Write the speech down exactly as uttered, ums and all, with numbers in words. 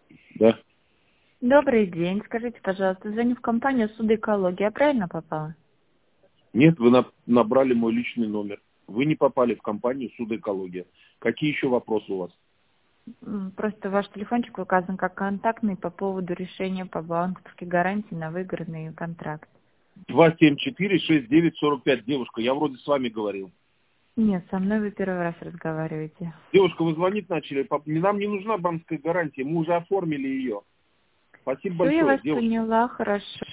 Да. Добрый день. Скажите, пожалуйста, звоню в компанию «Судоэкология». Я правильно попала? Нет, вы на- набрали мой личный номер. Вы не попали в компанию «Судоэкология». Какие еще вопросы у вас? М, Просто ваш телефончик указан как контактный по поводу решения по банковской гарантии на выигранный контракт. два семь четыре шесть девять сорок пять. Девушка, я вроде с вами говорил. Нет, со мной вы первый раз разговариваете. Девушка, вы звонить начали. Пап- Нам не нужна банковская гарантия. Мы уже оформили ее. Спасибо Все, я большое, вас девушка. поняла, хорошо.